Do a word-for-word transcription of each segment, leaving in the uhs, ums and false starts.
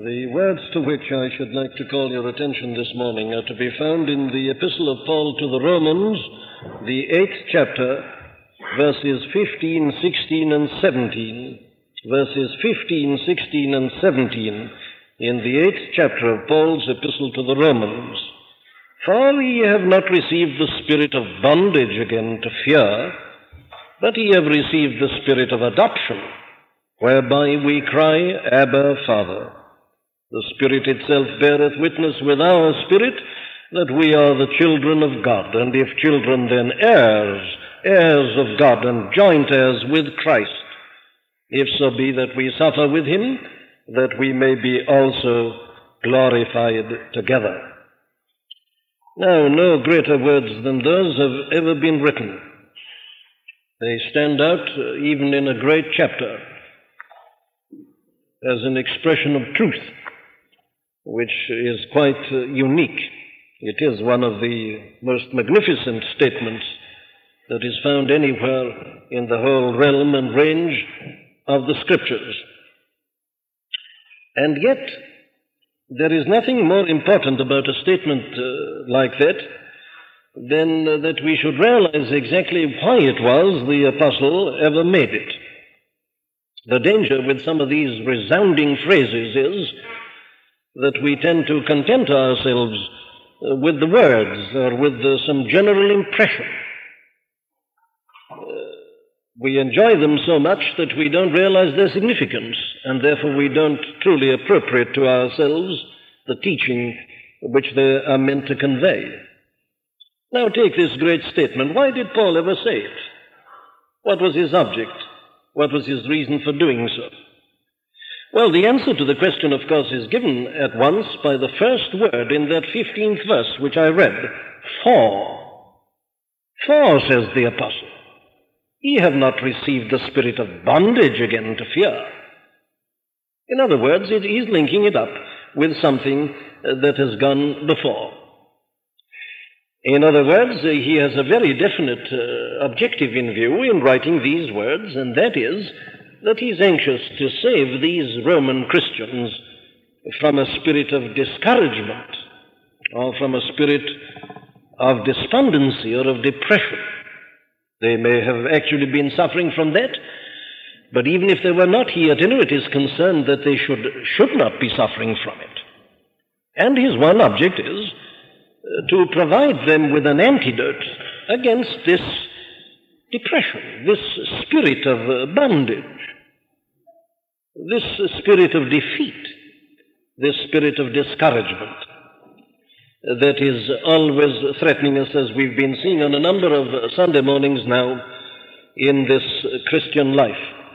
The words to which I should like to call your attention this morning are to be found in the Epistle of Paul to the Romans, the eighth chapter, verses fifteen, sixteen, and seventeen. Verses fifteen, sixteen, and seventeen in the eighth chapter of Paul's Epistle to the Romans. For ye have not received the spirit of bondage again to fear, but ye have received the spirit of adoption, whereby we cry, Abba, Father. The Spirit itself beareth witness with our spirit that we are the children of God, and if children, then heirs, heirs of God, and joint heirs with Christ, if so be that we suffer with him, that we may be also glorified together. Now, no greater words than those have ever been written. They stand out uh, even in a great chapter as an expression of truth, which is quite uh, unique. It is one of the most magnificent statements that is found anywhere in the whole realm and range of the Scriptures. And yet, there is nothing more important about a statement uh, like that than uh, that we should realize exactly why it was the apostle ever made it. The danger with some of these resounding phrases is that we tend to content ourselves uh, with the words or with uh, some general impression. Uh, we enjoy them so much that we don't realize their significance, and therefore we don't truly appropriate to ourselves the teaching which they are meant to convey. Now take this great statement. Why did Paul ever say it? What was his object? What was his reason for doing so? Well, the answer to the question, of course, is given at once by the first word in that fifteenth verse, which I read. For. For, says the apostle, ye have not received the spirit of bondage again to fear. In other words, it is linking it up with something that has gone before. In other words, he has a very definite uh, objective in view in writing these words, and that is that he's anxious to save these Roman Christians from a spirit of discouragement or from a spirit of despondency or of depression. They may have actually been suffering from that, but even if they were not, he at any rate is concerned that they should, should not be suffering from it. And his one object is uh, to provide them with an antidote against this depression, this spirit of uh, bondage, this uh, spirit of defeat, this spirit of discouragement uh, that is always threatening us, as we've been seeing on a number of uh, Sunday mornings now in this uh, Christian life.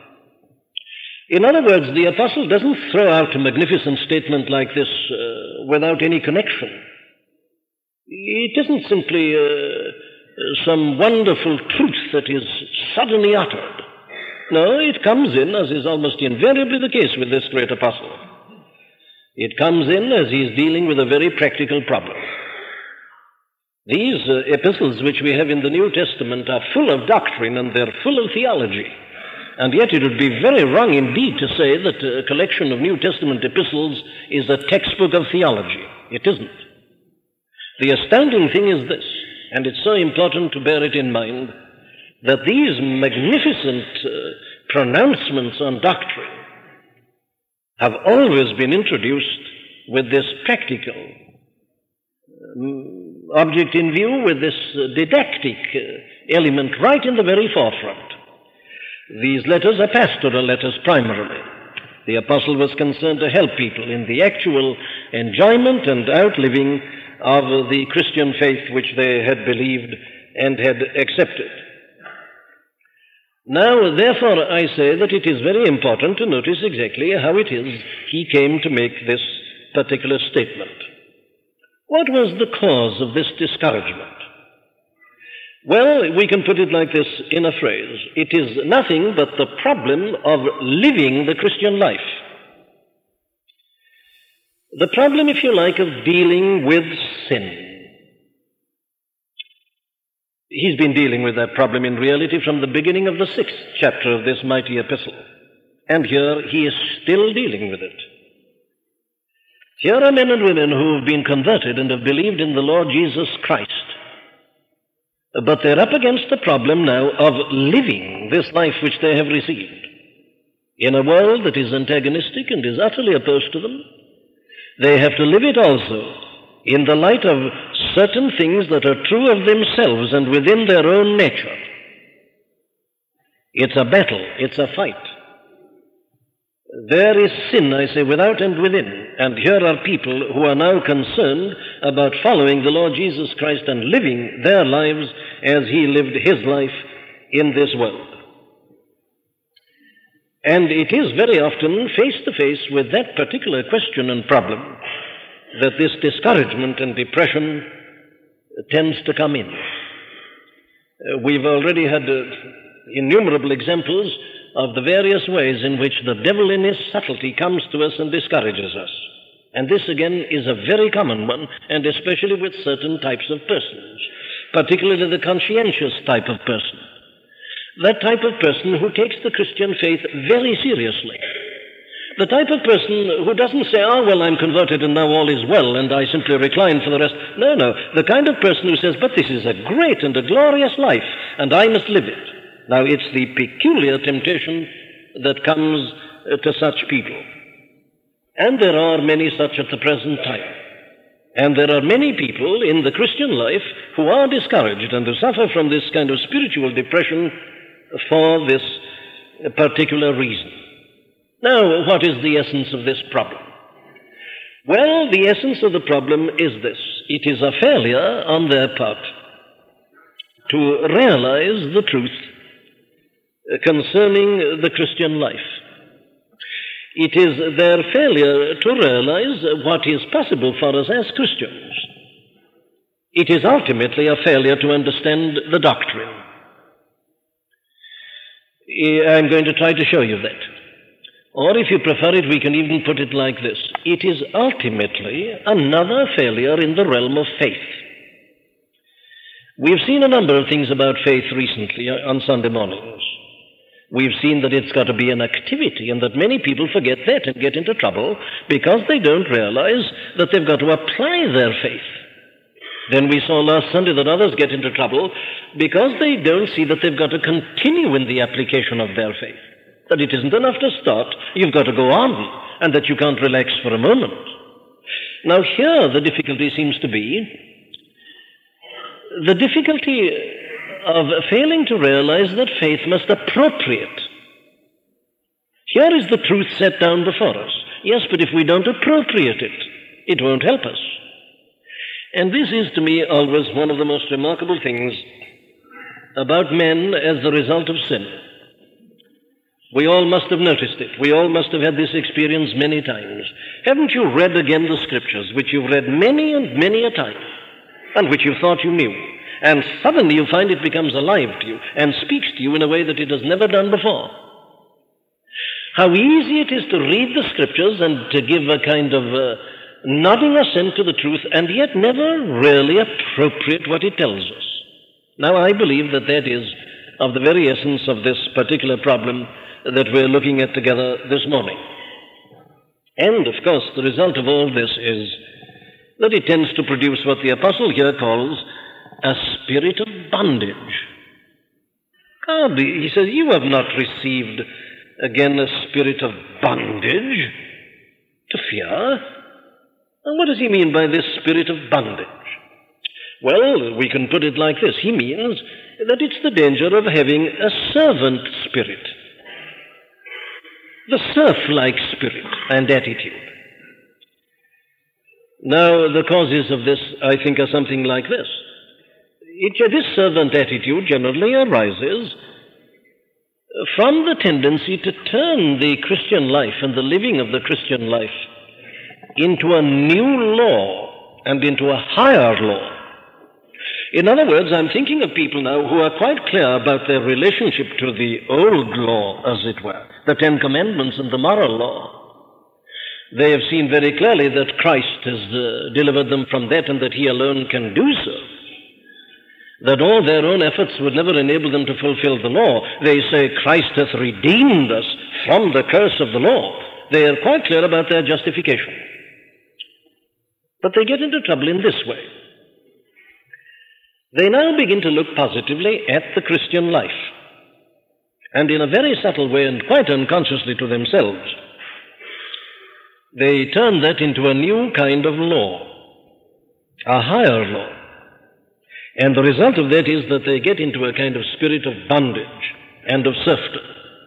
In other words, the apostle doesn't throw out a magnificent statement like this uh, without any connection. It isn't simply uh, some wonderful truth that is suddenly uttered. No, it comes in, as is almost invariably the case with this great apostle. It comes in as he is dealing with a very practical problem. These uh, epistles which we have in the New Testament are full of doctrine and they're full of theology. And yet it would be very wrong indeed to say that a collection of New Testament epistles is a textbook of theology. It isn't. The astounding thing is this, and it's so important to bear it in mind, that these magnificent uh, pronouncements on doctrine have always been introduced with this practical um, object in view, with this uh, didactic uh, element right in the very forefront. These letters are pastoral letters primarily. The apostle was concerned to help people in the actual enjoyment and outliving of the Christian faith which they had believed and had accepted. Now, therefore, I say that it is very important to notice exactly how it is he came to make this particular statement. What was the cause of this discouragement? Well, we can put it like this in a phrase. It is nothing but the problem of living the Christian life. The problem, if you like, of dealing with sin. He's been dealing with that problem in reality from the beginning of the sixth chapter of this mighty epistle. And here he is still dealing with it. Here are men and women who have been converted and have believed in the Lord Jesus Christ. But they're up against the problem now of living this life which they have received in a world that is antagonistic and is utterly opposed to them. They have to live it also in the light of certain things that are true of themselves and within their own nature. It's a battle, it's a fight. There is sin, I say, without and within, and here are people who are now concerned about following the Lord Jesus Christ and living their lives as he lived his life in this world. And it is very often face to face with that particular question and problem that this discouragement and depression tends to come in. Uh, we've already had uh, innumerable examples of the various ways in which the devil in his subtlety comes to us and discourages us. And this again is a very common one, and especially with certain types of persons, particularly the conscientious type of person. That type of person who takes the Christian faith very seriously. The type of person who doesn't say, oh, well, I'm converted and now all is well and I simply recline for the rest. No, no. The kind of person who says, but this is a great and a glorious life and I must live it. Now, it's the peculiar temptation that comes uh, to such people. And there are many such at the present time. And there are many people in the Christian life who are discouraged and who suffer from this kind of spiritual depression for this particular reason. Now, what is the essence of this problem? Well, the essence of the problem is this. It is a failure on their part to realize the truth concerning the Christian life. It is their failure to realize what is possible for us as Christians. It is ultimately a failure to understand the doctrine. I'm going to try to show you that. Or if you prefer it, we can even put it like this. It is ultimately another failure in the realm of faith. We've seen a number of things about faith recently on Sunday mornings. We've seen that it's got to be an activity and that many people forget that and get into trouble because they don't realize that they've got to apply their faith. Then we saw last Sunday that others get into trouble because they don't see that they've got to continue in the application of their faith. That it isn't enough to start, you've got to go on, and that you can't relax for a moment. Now here the difficulty seems to be the difficulty of failing to realize that faith must appropriate. Here is the truth set down before us. Yes, but if we don't appropriate it, it won't help us. And this is to me always one of the most remarkable things about men as the result of sin. We all must have noticed it. We all must have had this experience many times. Haven't you read again the Scriptures, which you've read many and many a time, and which you thought you knew, and suddenly you find it becomes alive to you and speaks to you in a way that it has never done before? How easy it is to read the Scriptures and to give a kind of uh, nodding assent to the truth, and yet never really appropriate what it tells us. Now, I believe that that is of the very essence of this particular problem that we're looking at together this morning. And, of course, the result of all this is that it tends to produce what the apostle here calls a spirit of bondage. God, he says, you have not received, again, a spirit of bondage to fear. And what does he mean by this spirit of bondage? Well, we can put it like this. He means that it's the danger of having a servant spirit. The serf-like spirit and attitude. Now, the causes of this, I think, are something like this. It, this servant attitude generally arises from the tendency to turn the Christian life and the living of the Christian life into a new law and into a higher law. In other words, I'm thinking of people now who are quite clear about their relationship to the old law, as it were, the Ten Commandments and the moral law. They have seen very clearly that Christ has uh, delivered them from that and that he alone can do so. That all their own efforts would never enable them to fulfill the law. They say Christ hath redeemed us from the curse of the law. They are quite clear about their justification. But they get into trouble in this way. They now begin to look positively at the Christian life, and in a very subtle way and quite unconsciously to themselves, they turn that into a new kind of law, a higher law. And the result of that is that they get into a kind of spirit of bondage and of serfdom.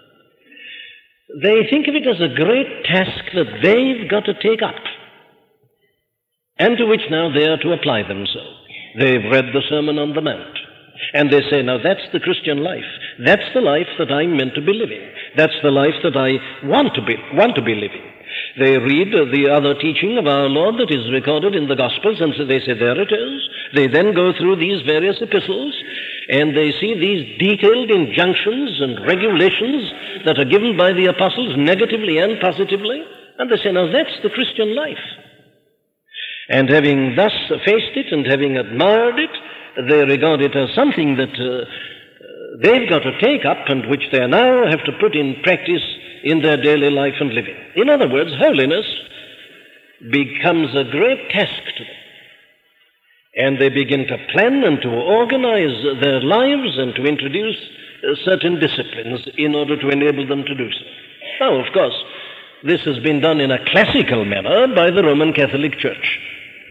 They think of it as a great task that they've got to take up, and to which now they are to apply themselves. They've read the Sermon on the Mount, and they say, now that's the Christian life. That's the life that I'm meant to be living. That's the life that I want to be, want to be living. They read the other teaching of our Lord that is recorded in the Gospels, and so they say, there it is. They then go through these various epistles, and they see these detailed injunctions and regulations that are given by the apostles negatively and positively, and they say, now that's the Christian life. And having thus faced it and having admired it, they regard it as something that uh, they've got to take up and which they now have to put in practice in their daily life and living. In other words, holiness becomes a great task to them. And they begin to plan and to organize their lives and to introduce uh, certain disciplines in order to enable them to do so. Now, of course, this has been done in a classical manner by the Roman Catholic Church.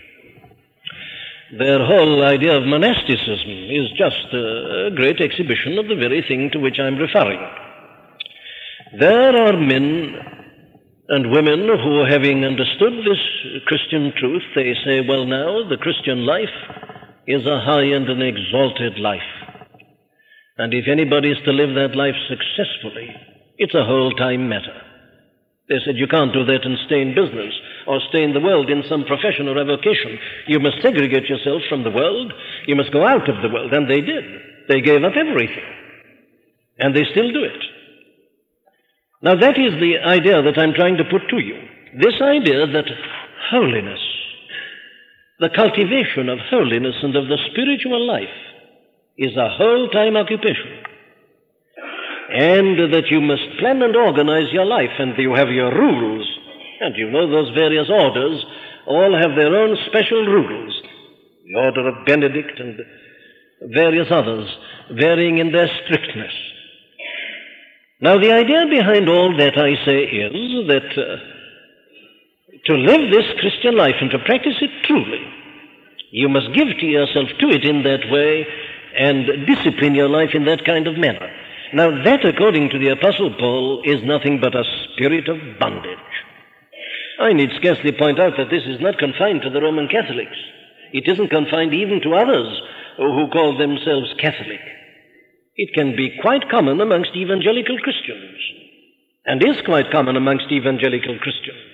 Their whole idea of monasticism is just a great exhibition of the very thing to which I'm referring. There are men and women who, having understood this Christian truth, they say, well, now the Christian life is a high and an exalted life. And if anybody is to live that life successfully, it's a whole-time matter. They said, you can't do that and stay in business or stay in the world in some profession or avocation. You must segregate yourself from the world. You must go out of the world. And they did. They gave up everything. And they still do it. Now, that is the idea that I'm trying to put to you. This idea that holiness, the cultivation of holiness and of the spiritual life, is a whole-time occupation. And that you must plan and organize your life, and you have your rules. And you know those various orders all have their own special rules. The order of Benedict and various others, varying in their strictness. Now, the idea behind all that, I say, is that uh, to live this Christian life and to practice it truly, you must give to yourself to it in that way and discipline your life in that kind of manner. Now, that, according to the Apostle Paul, is nothing but a spirit of bondage. I need scarcely point out that this is not confined to the Roman Catholics. It isn't confined even to others who call themselves Catholic. It can be quite common amongst evangelical Christians, and is quite common amongst evangelical Christians.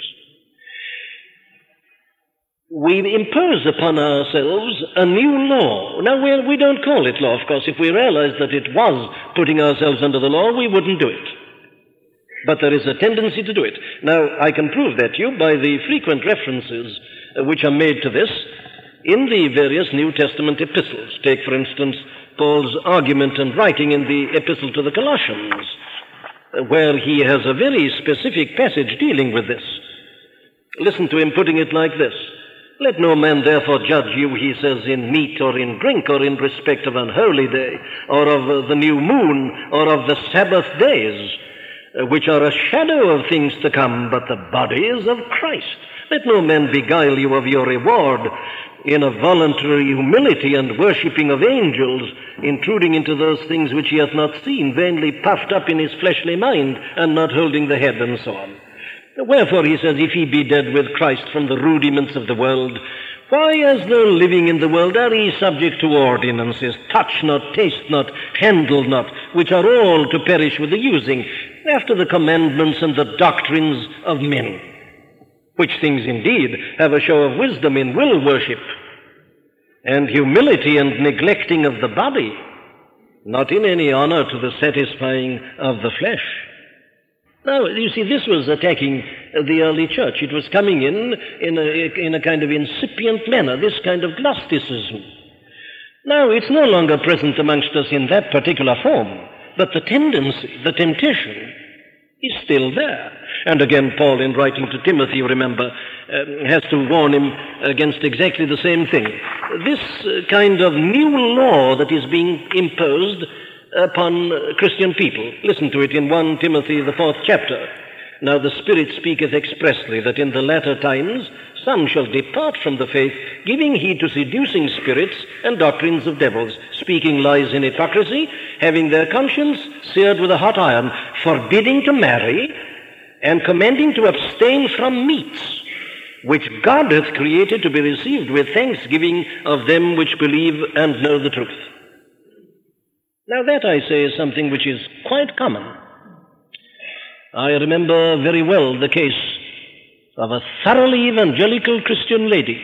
We impose upon ourselves a new law. Now, we, we don't call it law, of course. If we realized that it was putting ourselves under the law, we wouldn't do it. But there is a tendency to do it. Now, I can prove that to you by the frequent references uh, which are made to this in the various New Testament epistles. Take, for instance, Paul's argument and writing in the epistle to the Colossians, uh, where he has a very specific passage dealing with this. Listen to him putting it like this. Let no man therefore judge you, he says, in meat or in drink or in respect of an holy day or of uh, the new moon or of the Sabbath days, uh, which are a shadow of things to come, but the body is of Christ. Let no man beguile you of your reward in a voluntary humility and worshipping of angels, intruding into those things which he hath not seen, vainly puffed up in his fleshly mind, and not holding the head, and so on. Wherefore, he says, if ye be dead with Christ from the rudiments of the world, why, as though living in the world, are ye subject to ordinances, touch not, taste not, handle not, which are all to perish with the using, after the commandments and the doctrines of men, which things indeed have a show of wisdom in will worship, and humility and neglecting of the body, not in any honor to the satisfying of the flesh. Now, you see, this was attacking the early church. It was coming in in a, in a kind of incipient manner, this kind of Gnosticism. Now, it's no longer present amongst us in that particular form, but the tendency, the temptation, is still there. And again, Paul, in writing to Timothy, you remember, um, has to warn him against exactly the same thing. This uh, kind of new law that is being imposed upon uh, Christian people. Listen to it in First Timothy, the fourth chapter. Now the Spirit speaketh expressly that in the latter times some shall depart from the faith, giving heed to seducing spirits and doctrines of devils, speaking lies in hypocrisy, having their conscience seared with a hot iron, forbidding to marry, and commanding to abstain from meats, which God hath created to be received with thanksgiving of them which believe and know the truth. Now that, I say, is something which is quite common. I remember very well the case of a thoroughly evangelical Christian lady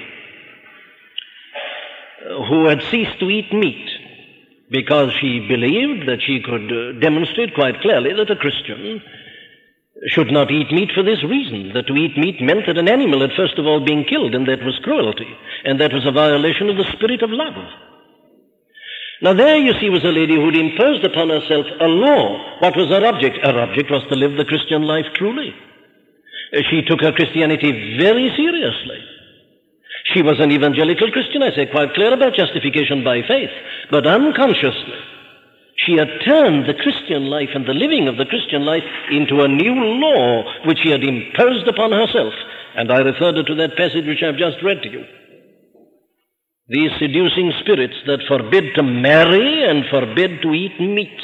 who had ceased to eat meat because she believed that she could uh, demonstrate quite clearly that a Christian should not eat meat for this reason, that to eat meat meant that an animal had first of all been killed, and that was cruelty, and that was a violation of the spirit of love. Now there, you see, was a lady who had imposed upon herself a law. What was her object? Her object was to live the Christian life truly. She took her Christianity very seriously. She was an evangelical Christian, I say, quite clear about justification by faith, but unconsciously she had turned the Christian life and the living of the Christian life into a new law which she had imposed upon herself. And I referred her to that passage which I've just read to you. These seducing spirits that forbid to marry and forbid to eat meats.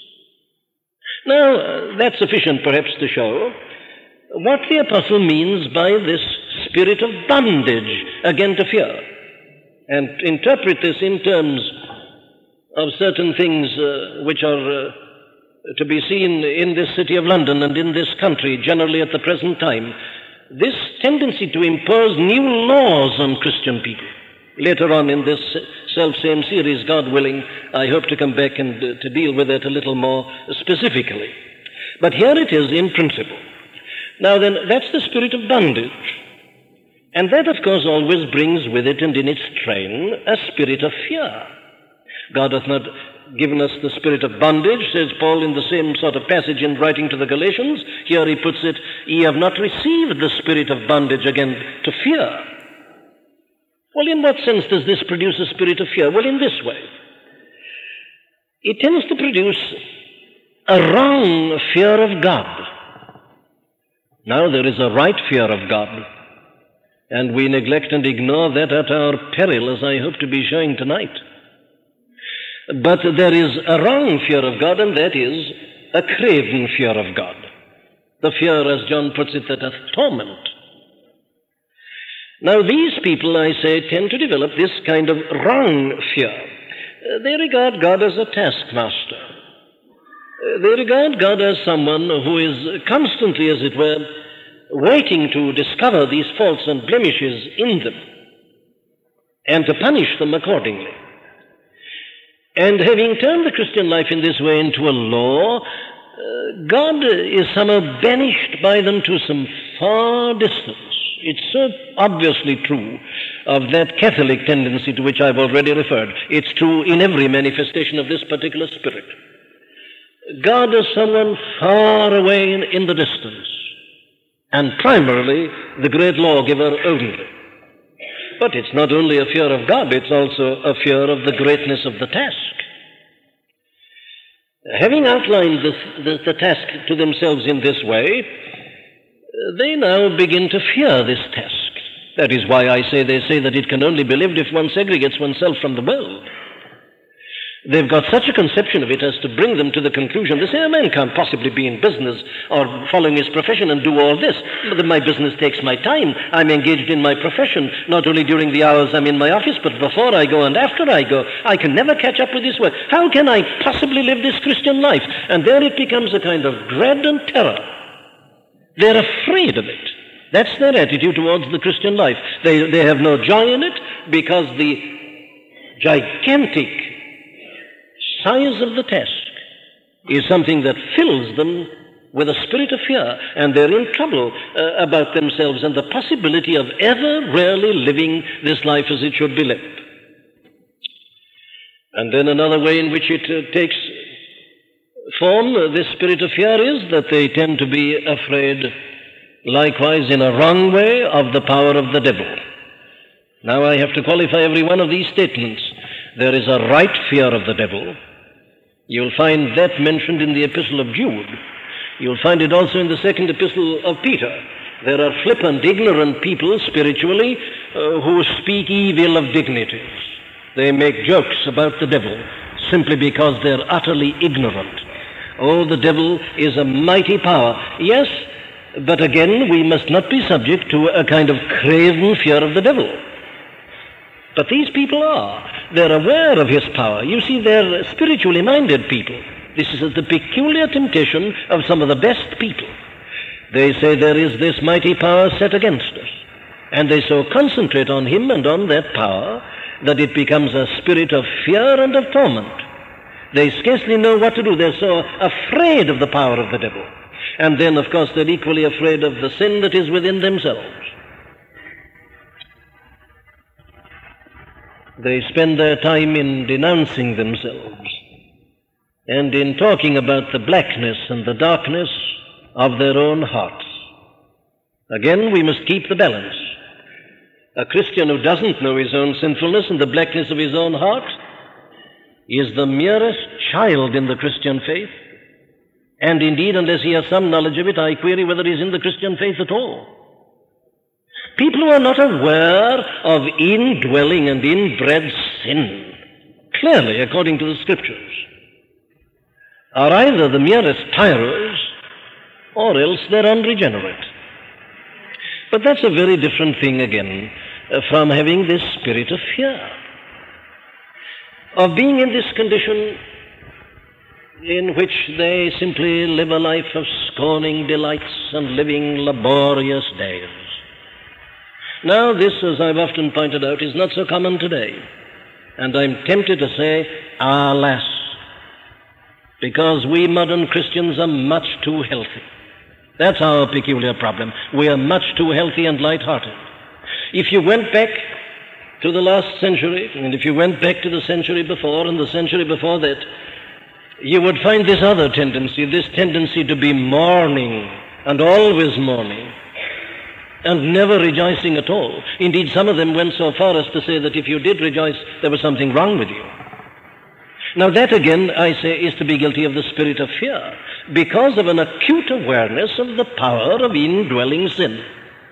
Now, uh, that's sufficient perhaps to show what the apostle means by this spirit of bondage, again to fear, and interpret this in terms of certain things uh, which are uh, to be seen in this city of London and in this country generally at the present time. This tendency to impose new laws on Christian people. Later on in this self-same series, God willing, I hope to come back and uh, to deal with it a little more specifically. But here it is in principle. Now then, that's the spirit of bondage. And that, of course, always brings with it and in its train a spirit of fear. God hath not given us the spirit of bondage, says Paul in the same sort of passage in writing to the Galatians. Here he puts it, ye have not received the spirit of bondage again to fear. Well, in what sense does this produce a spirit of fear? Well, in this way. It tends to produce a wrong fear of God. Now, there is a right fear of God, and we neglect and ignore that at our peril, as I hope to be showing tonight. But there is a wrong fear of God, and that is a craven fear of God. The fear, as John puts it, that hath torment. Now, these people, I say, tend to develop this kind of wrong fear. They regard God as a taskmaster. They regard God as someone who is constantly, as it were, waiting to discover these faults and blemishes in them and to punish them accordingly. And having turned the Christian life in this way into a law, uh, God is somehow banished by them to some far distance. It's so obviously true of that Catholic tendency to which I've already referred. It's true in every manifestation of this particular spirit. God is someone far away in, in the distance, and primarily the great lawgiver only. But it's not only a fear of God, it's also a fear of the greatness of the task. Having outlined this, the, the task to themselves in this way, they now begin to fear this task. That is why I say they say that it can only be lived if one segregates oneself from the world. They've got such a conception of it as to bring them to the conclusion, they say, a man can't possibly be in business or following his profession and do all this. My business takes my time. I'm engaged in my profession, not only during the hours I'm in my office, but before I go and after I go. I can never catch up with this work. How can I possibly live this Christian life? And there it becomes a kind of dread and terror. They're afraid of it. That's their attitude towards the Christian life. They, they have no joy in it because the gigantic size of the task is something that fills them with a spirit of fear, and they're in trouble uh, about themselves and the possibility of ever really living this life as it should be lived. And then another way in which it uh, takes form this spirit of fear is that they tend to be afraid, likewise in a wrong way, of the power of the devil. Now I have to qualify every one of these statements. There is a right fear of the devil. You'll find that mentioned in the epistle of Jude. You'll find it also in the second epistle of Peter. There are flippant, ignorant people spiritually uh, who speak evil of dignitaries. They make jokes about the devil simply because they're utterly ignorant. Oh, the devil is a mighty power. Yes, but again, we must not be subject to a kind of craven fear of the devil. But these people are. They're aware of his power. You see, they're spiritually minded people. This is the peculiar temptation of some of the best people. They say there is this mighty power set against us. And they so concentrate on him and on that power that it becomes a spirit of fear and of torment. They scarcely know what to do. They're so afraid of the power of the devil. And then, of course, they're equally afraid of the sin that is within themselves. They spend their time in denouncing themselves and in talking about the blackness and the darkness of their own hearts. Again, we must keep the balance. A Christian who doesn't know his own sinfulness and the blackness of his own heart is the merest child in the Christian faith. And indeed, unless he has some knowledge of it, I query whether he is in the Christian faith at all. People who are not aware of indwelling and inbred sin, clearly according to the Scriptures, are either the merest tyros or else they're unregenerate. But that's a very different thing again uh, from having this spirit of fear, of being in this condition in which they simply live a life of scorning delights and living laborious days. Now, this, as I've often pointed out, is not so common today. And I'm tempted to say, alas, because we modern Christians are much too healthy. That's our peculiar problem. We are much too healthy and light-hearted. If you went back to the last century, and if you went back to the century before and the century before that, you would find this other tendency, this tendency to be mourning and always mourning, and never rejoicing at all. Indeed, some of them went so far as to say that if you did rejoice, there was something wrong with you. Now that again, I say, is to be guilty of the spirit of fear, because of an acute awareness of the power of indwelling sin.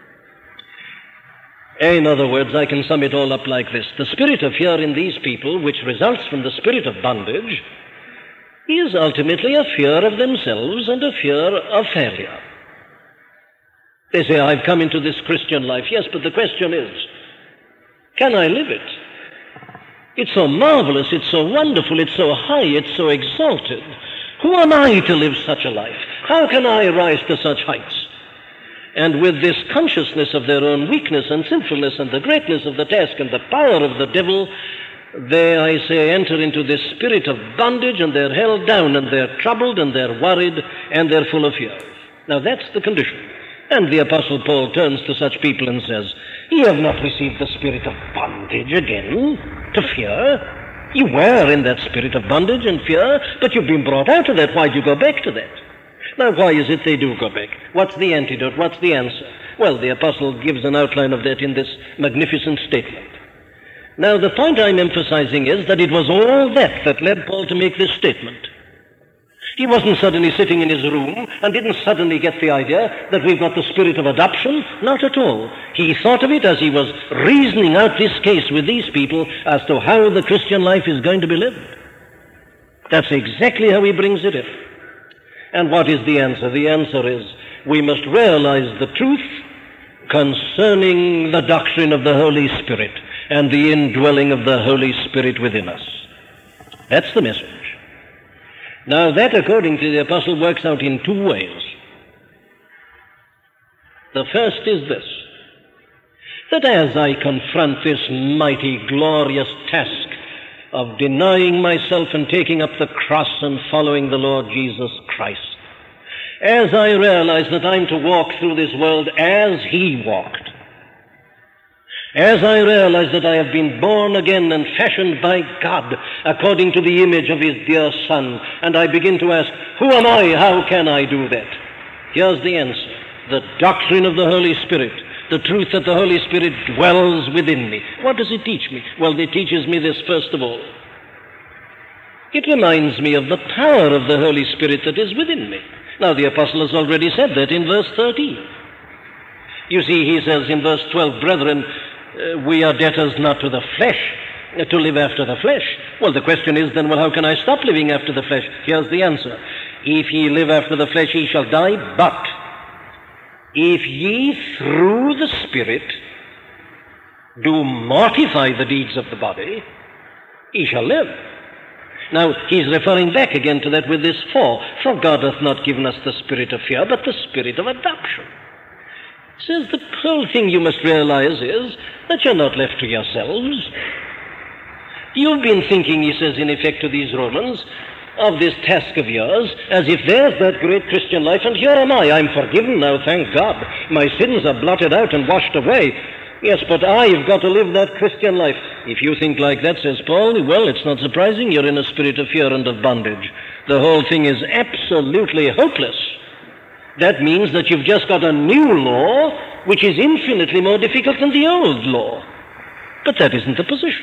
In other words, I can sum it all up like this. The spirit of fear in these people, which results from the spirit of bondage, is ultimately a fear of themselves and a fear of failure. They say, I've come into this Christian life. Yes, but the question is, can I live it? It's so marvelous, it's so wonderful, it's so high, it's so exalted. Who am I to live such a life? How can I rise to such heights? And with this consciousness of their own weakness and sinfulness and the greatness of the task and the power of the devil, they, I say, enter into this spirit of bondage, and they're held down, and they're troubled, and they're worried, and they're full of fear. Now that's the condition. And the Apostle Paul turns to such people and says, ye have not received the spirit of bondage again to fear. You were in that spirit of bondage and fear, but you've been brought out of that. Why do you go back to that? Now, why is it they do go back? What's the antidote? What's the answer? Well, the Apostle gives an outline of that in this magnificent statement. Now, the point I'm emphasizing is that it was all that that led Paul to make this statement. He wasn't suddenly sitting in his room and didn't suddenly get the idea that we've got the spirit of adoption. Not at all. He thought of it as he was reasoning out this case with these people as to how the Christian life is going to be lived. That's exactly how he brings it in. And what is the answer? The answer is we must realize the truth concerning the doctrine of the Holy Spirit and the indwelling of the Holy Spirit within us. That's the message. Now that, according to the Apostle, works out in two ways. The first is this, that as I confront this mighty, glorious task of denying myself and taking up the cross and following the Lord Jesus Christ, as I realize that I'm to walk through this world as He walked, As I realize that I have been born again and fashioned by God according to the image of His dear Son, and I begin to ask, who am I? How can I do that? Here's the answer. The doctrine of the Holy Spirit. The truth that the Holy Spirit dwells within me. What does it teach me? Well, it teaches me this first of all. It reminds me of the power of the Holy Spirit that is within me. Now, the apostle has already said that in verse thirteen. You see, he says in verse twelve, brethren, uh, we are debtors not to the flesh, uh, to live after the flesh. Well, the question is then, well, how can I stop living after the flesh? Here's the answer. If ye live after the flesh, ye shall die, but if ye through the Spirit do mortify the deeds of the body, ye shall live. Now, he's referring back again to that with this for. For God hath not given us the spirit of fear, but the spirit of adoption. He says the whole thing you must realize is that you're not left to yourselves. You've been thinking, he says in effect to these Romans, of this task of yours, as if there's that great Christian life, and here am I. I'm forgiven now, thank God. My sins are blotted out and washed away. Yes, but I've got to live that Christian life. If you think like that, says Paul, well, it's not surprising you're in a spirit of fear and of bondage. The whole thing is absolutely hopeless. That means that you've just got a new law, which is infinitely more difficult than the old law. But that isn't the position.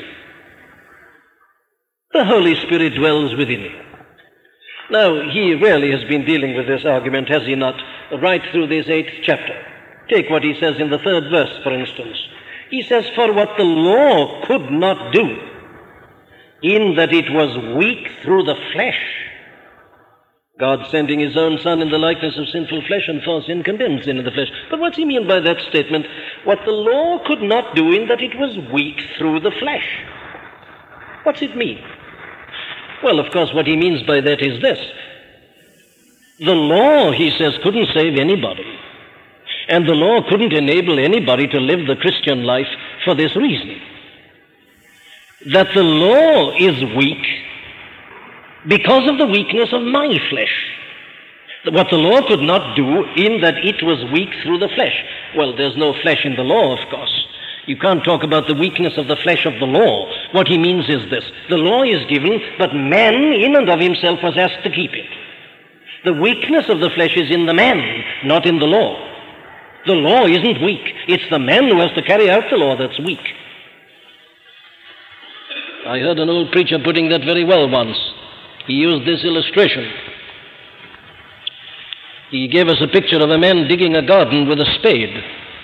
The Holy Spirit dwells within you. Now, he really has been dealing with this argument, has he not, right through this eighth chapter. Take what he says in the third verse, for instance. He says, for what the law could not do, in that it was weak through the flesh, God sending his own Son in the likeness of sinful flesh, and for sin condemned sin in the flesh. But what's he mean by that statement? What the law could not do, in that it was weak through the flesh. What's it mean? Well, of course, what he means by that is this. The law, he says, couldn't save anybody. And the law couldn't enable anybody to live the Christian life for this reason. That the law is weak because of the weakness of my flesh. What the law could not do, in that it was weak through the flesh. Well, there's no flesh in the law, of course. You can't talk about the weakness of the flesh of the law. What he means is this. The law is given, but man in and of himself was asked to keep it. The weakness of the flesh is in the man, not in the law. The law isn't weak. It's the man who has to carry out the law that's weak. I heard an old preacher putting that very well once. He used this illustration. He gave us a picture of a man digging a garden with a spade.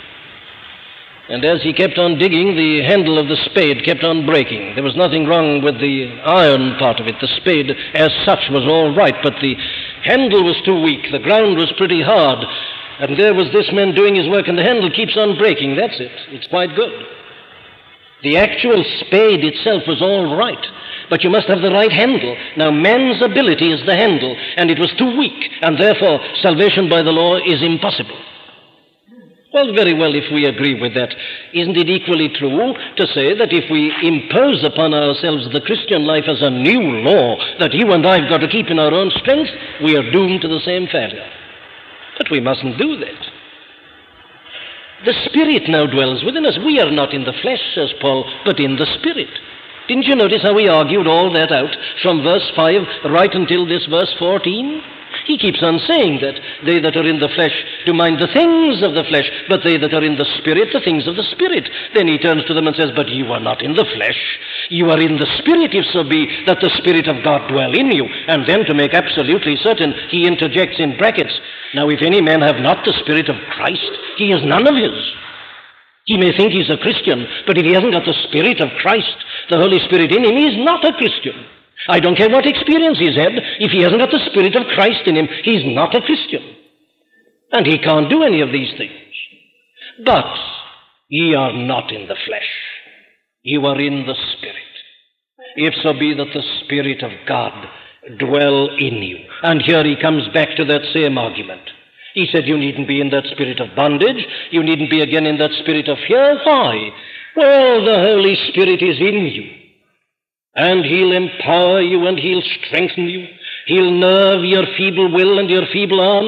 And as he kept on digging, the handle of the spade kept on breaking. There was nothing wrong with the iron part of it. The spade as such was all right, but the handle was too weak. The ground was pretty hard. And there was this man doing his work, and the handle keeps on breaking. That's it. It's quite good. The actual spade itself was all right, but you must have the right handle. Now, man's ability is the handle, and it was too weak, and therefore salvation by the law is impossible. Well, very well, if we agree with that, isn't it equally true to say that if we impose upon ourselves the Christian life as a new law that you and I have got to keep in our own strength, we are doomed to the same failure? But we mustn't do that. The Spirit now dwells within us. We are not in the flesh, says Paul, but in the Spirit. Didn't you notice how he argued all that out from verse five right until this verse fourteen? He keeps on saying that they that are in the flesh do mind the things of the flesh, but they that are in the Spirit, the things of the Spirit. Then he turns to them and says, but you are not in the flesh. You are in the Spirit, if so be that the Spirit of God dwell in you. And then to make absolutely certain, he interjects in brackets, now if any man have not the Spirit of Christ, he is none of his. He may think he's a Christian, but if he hasn't got the Spirit of Christ, the Holy Spirit in him, he's not a Christian. I don't care what experience he's had. If he hasn't got the Spirit of Christ in him, he's not a Christian. And he can't do any of these things. But ye are not in the flesh. You are in the Spirit. If so be that the Spirit of God dwell in you. And here he comes back to that same argument. He said you needn't be in that spirit of bondage. You needn't be again in that spirit of fear. Why? Well, the Holy Spirit is in you. And he'll empower you and he'll strengthen you. He'll nerve your feeble will and your feeble arm.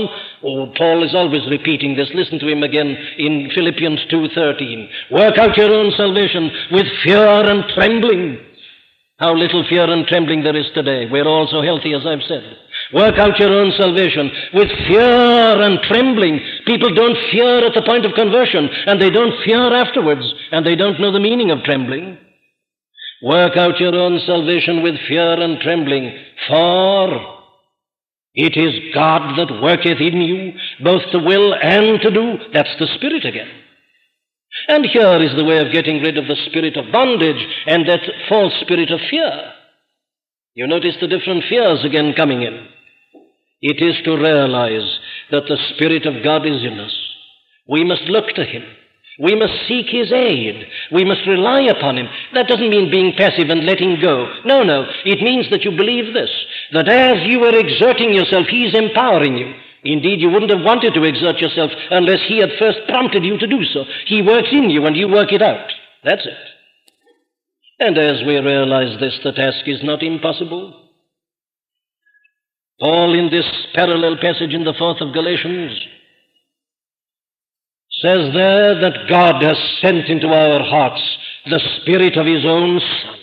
Oh, Paul is always repeating this. Listen to him again in Philippians two thirteen. Work out your own salvation with fear and trembling. How little fear and trembling there is today. We're all so healthy, as I've said. Work out your own salvation with fear and trembling. People don't fear at the point of conversion, and they don't fear afterwards, and they don't know the meaning of trembling. Work out your own salvation with fear and trembling, for it is God that worketh in you, both to will and to do. That's the Spirit again. And here is the way of getting rid of the spirit of bondage and that false spirit of fear. You notice the different fears again coming in. It is to realize that the Spirit of God is in us. We must look to Him. We must seek His aid. We must rely upon Him. That doesn't mean being passive and letting go. No, no. It means that you believe this, that as you are exerting yourself, He's empowering you. Indeed, you wouldn't have wanted to exert yourself unless He had first prompted you to do so. He works in you and you work it out. That's it. And as we realize this, the task is not impossible. Paul, in this parallel passage in the fourth of Galatians, says there that God has sent into our hearts the Spirit of His own Son.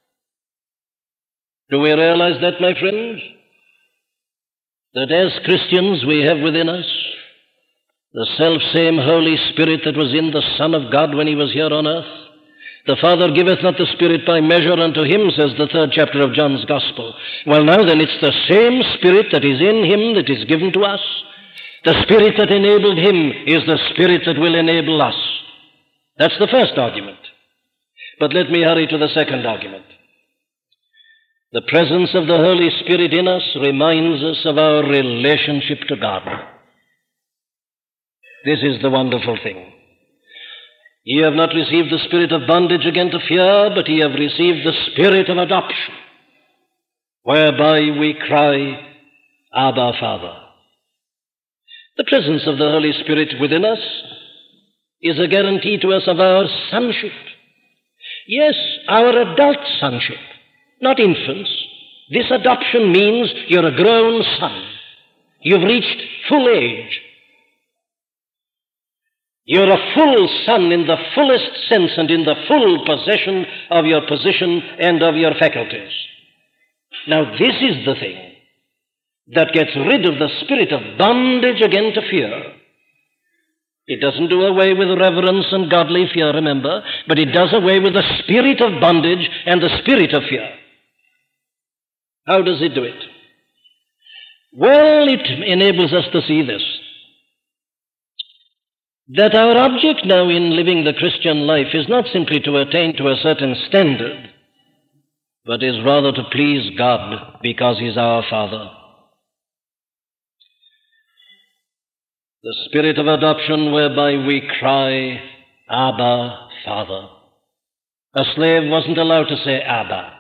Do we realize that, my friends? That as Christians we have within us the self-same Holy Spirit that was in the Son of God when He was here on earth. The Father giveth not the Spirit by measure unto Him, says the third chapter of John's Gospel. Well, now then, it's the same Spirit that is in Him that is given to us. The Spirit that enabled Him is the Spirit that will enable us. That's the first argument. But let me hurry to the second argument. The presence of the Holy Spirit in us reminds us of our relationship to God. This is the wonderful thing. Ye have not received the spirit of bondage again to fear, but ye have received the Spirit of adoption, whereby we cry, Abba, Father. The presence of the Holy Spirit within us is a guarantee to us of our sonship. Yes, our adult sonship. Not infants. This adoption means you're a grown son. You've reached full age. You're a full son in the fullest sense and in the full possession of your position and of your faculties. Now, this is the thing that gets rid of the spirit of bondage again to fear. It doesn't do away with reverence and godly fear, remember, but it does away with the spirit of bondage and the spirit of fear. How does it do it? Well, it enables us to see this, that our object now in living the Christian life is not simply to attain to a certain standard, but is rather to please God because He's our Father. The Spirit of adoption whereby we cry, Abba, Father. A slave wasn't allowed to say Abba.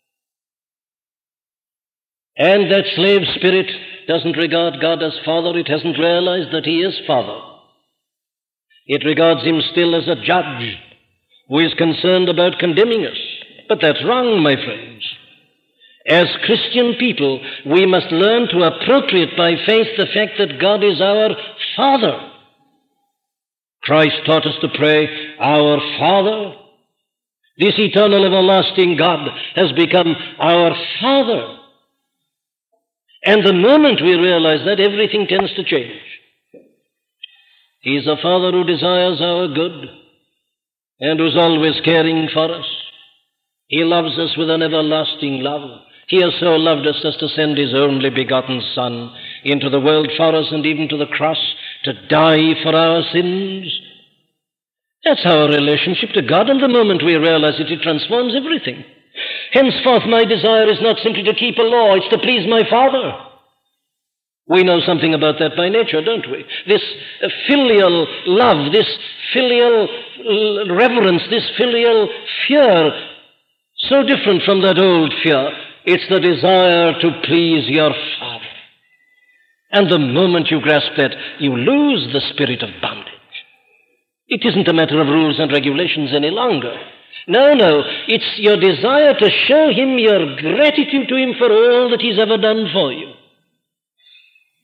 And that slave spirit doesn't regard God as Father. It hasn't realized that He is Father. It regards Him still as a judge who is concerned about condemning us. But that's wrong, my friends. As Christian people, we must learn to appropriate by faith the fact that God is our Father. Christ taught us to pray, Our Father. This eternal, everlasting God has become our Father. And the moment we realize that, everything tends to change. He's a Father who desires our good and who's always caring for us. He loves us with an everlasting love. He has so loved us as to send His only begotten Son into the world for us and even to the cross to die for our sins. That's our relationship to God, and the moment we realize it, it transforms everything. Henceforth, my desire is not simply to keep a law, it's to please my Father. We know something about that by nature, don't we? This uh, filial love, this filial uh, reverence, this filial fear, so different from that old fear. It's the desire to please your Father. And the moment you grasp that, you lose the spirit of bondage. It isn't a matter of rules and regulations any longer. No, no, it's your desire to show Him your gratitude to Him for all that He's ever done for you.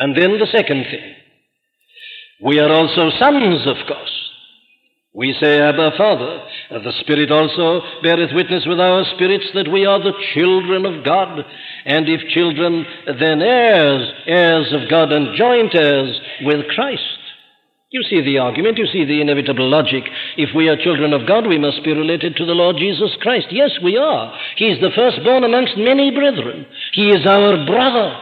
And then the second thing, we are also sons, of course. We say, Abba, Father. The Spirit also beareth witness with our spirits that we are the children of God. And if children, then heirs, heirs of God and joint heirs with Christ. You see the argument, you see the inevitable logic. If we are children of God, we must be related to the Lord Jesus Christ. Yes, we are. He is the firstborn amongst many brethren. He is our brother.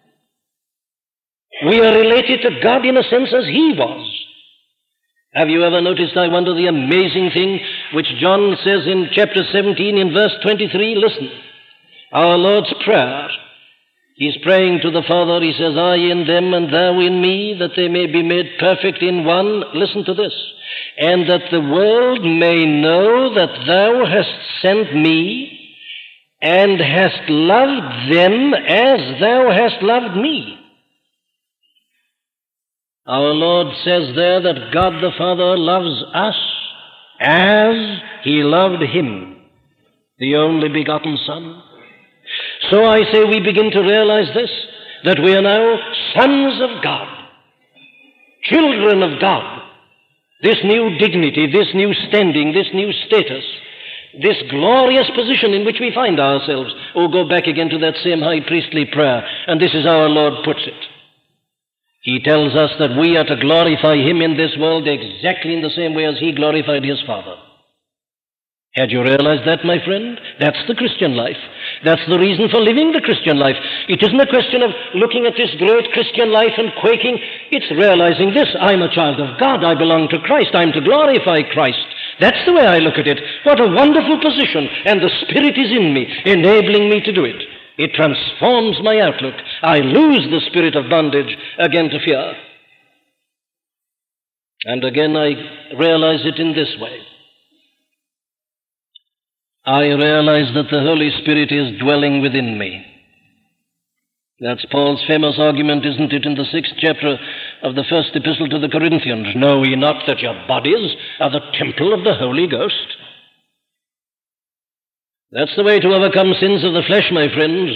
We are related to God in a sense as he was. Have you ever noticed, I wonder, the amazing thing which John says in chapter seventeen in verse twenty-three? Listen, our Lord's prayer. He's praying to the Father. He says, I in them and thou in me, that they may be made perfect in one. Listen to this. And that the world may know that thou hast sent me and hast loved them as thou hast loved me. Our Lord says there that God the Father loves us as he loved him, the only begotten Son. So I say we begin to realize this, that we are now sons of God, children of God. This new dignity, this new standing, this new status, this glorious position in which we find ourselves. Oh, go back again to that same high priestly prayer, and this is how our Lord puts it. He tells us that we are to glorify him in this world exactly in the same way as he glorified his Father. Had you realized that, my friend? That's the Christian life. That's the reason for living the Christian life. It isn't a question of looking at this great Christian life and quaking. It's realizing this. I'm a child of God. I belong to Christ. I'm to glorify Christ. That's the way I look at it. What a wonderful position. And the Spirit is in me, enabling me to do it. It transforms my outlook. I lose the spirit of bondage again to fear. And again I realize it in this way. I realize that the Holy Spirit is dwelling within me. That's Paul's famous argument, isn't it, in the sixth chapter of the first epistle to the Corinthians? Know ye not that your bodies are the temple of the Holy Ghost? That's the way to overcome sins of the flesh, my friends.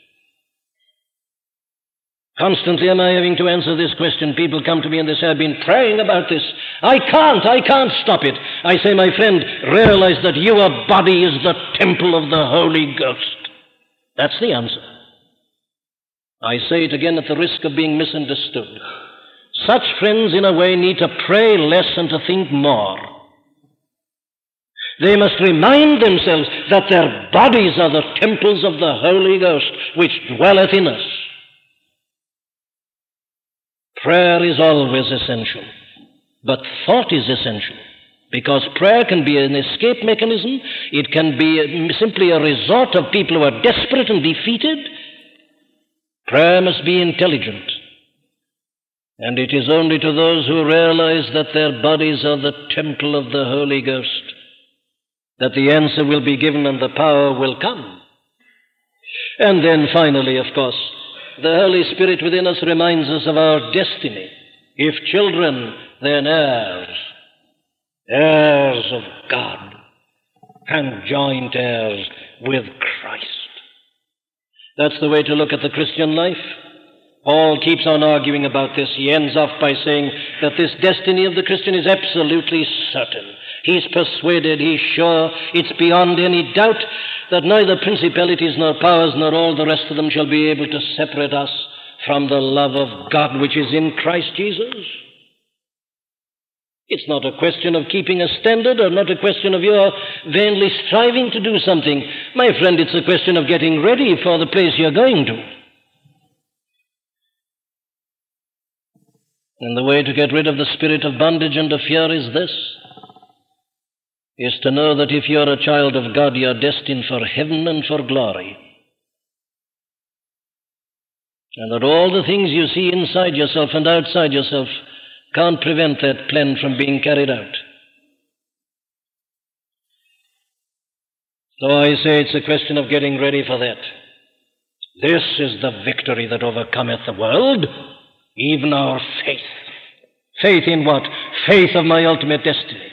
Constantly am I having to answer this question. People come to me and they say, I've been praying about this. I can't, I can't stop it. I say, my friend, realize that your body is the temple of the Holy Ghost. That's the answer. I say it again at the risk of being misunderstood. Such friends, in a way, need to pray less and to think more. They must remind themselves that their bodies are the temples of the Holy Ghost, which dwelleth in us. Prayer is always essential, but thought is essential, because prayer can be an escape mechanism. It can be simply a resort of people who are desperate and defeated. Prayer must be intelligent, and it is only to those who realize that their bodies are the temple of the Holy Ghost that the answer will be given and the power will come. And then finally, of course, the Holy Spirit within us reminds us of our destiny. If children, then heirs, heirs of God, and joint heirs with Christ. That's the way to look at the Christian life. Paul keeps on arguing about this. He ends off by saying that this destiny of the Christian is absolutely certain. He's persuaded, he's sure, it's beyond any doubt that neither principalities nor powers nor all the rest of them shall be able to separate us from the love of God which is in Christ Jesus. It's not a question of keeping a standard, or not a question of your vainly striving to do something. My friend, it's a question of getting ready for the place you're going to. And the way to get rid of the spirit of bondage and of fear is this, is to know that if you're a child of God, you're destined for heaven and for glory. And that all the things you see inside yourself and outside yourself can't prevent that plan from being carried out. So I say it's a question of getting ready for that. This is the victory that overcometh the world, even our faith. Faith in what? Faith of my ultimate destiny.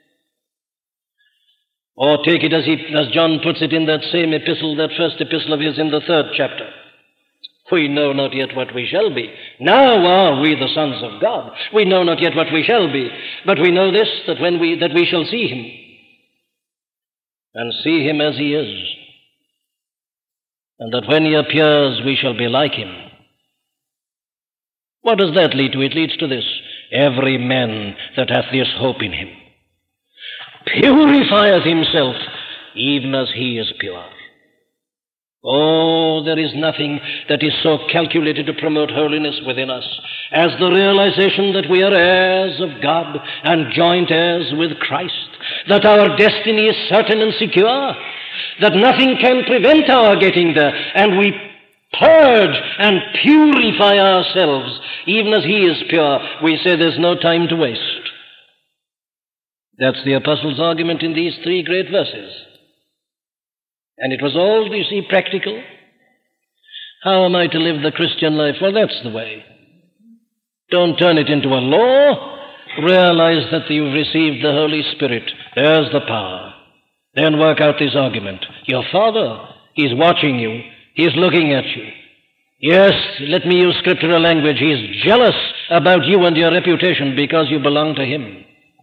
Or take it as, he, as John puts it in that same epistle, that first epistle of his in the third chapter. We know not yet what we shall be. Now are we the sons of God. We know not yet what we shall be, but we know this, that when we that we shall see him, and see him as he is, and that when he appears we shall be like him. What does that lead to? It leads to this: every man that hath this hope in him purifieth himself, even as he is pure. Oh, there is nothing that is so calculated to promote holiness within us as the realization that we are heirs of God and joint heirs with Christ, that our destiny is certain and secure, that nothing can prevent our getting there, and we purge and purify ourselves, even as he is pure. We say there's no time to waste. That's the apostle's argument in these three great verses. And it was all, you see, practical. How am I to live the Christian life? Well, that's the way. Don't turn it into a law. Realize that you've received the Holy Spirit. There's the power. Then work out this argument. Your Father, he's watching you. He's looking at you. Yes, let me use scriptural language. He's jealous about you and your reputation because you belong to him.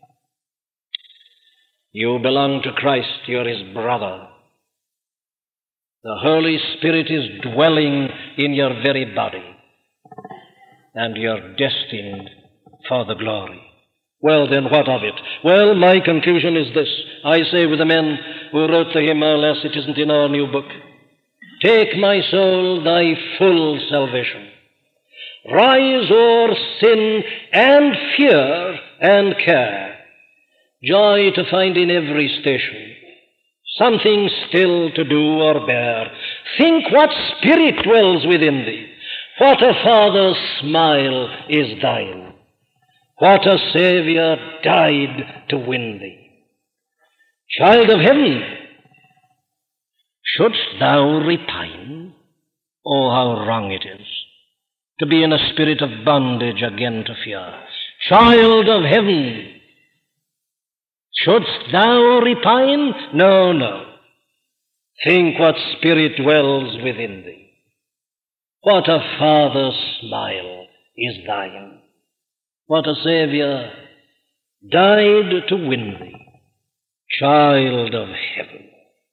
You belong to Christ. You're his brother. The Holy Spirit is dwelling in your very body, and you're destined for the glory. Well, then, what of it? Well, my conclusion is this. I say with the men who wrote the hymn, alas, it isn't in our new book: take, my soul, thy full salvation. Rise o'er sin and fear and care. Joy to find in every station. Something still to do or bear. Think what spirit dwells within thee. What a Father's smile is thine. What a Savior died to win thee. Child of heaven, shouldst thou repine? Oh, how wrong it is to be in a spirit of bondage again to fear. Child of heaven, shouldst thou repine? No, no. Think what spirit dwells within thee. What a Father's smile is thine. What a Savior died to win thee. Child of heaven.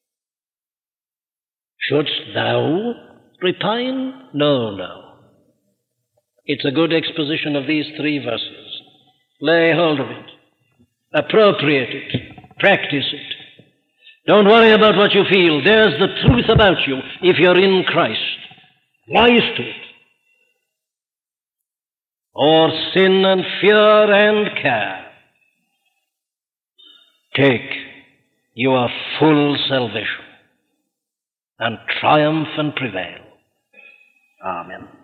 Shouldst thou repine? No, no. It's a good exposition of these three verses. Lay hold of it. Appropriate it. Practice it. Don't worry about what you feel. There's the truth about you if you're in Christ. Rise to it. O'er sin and fear and care, take your full salvation and triumph and prevail. Amen.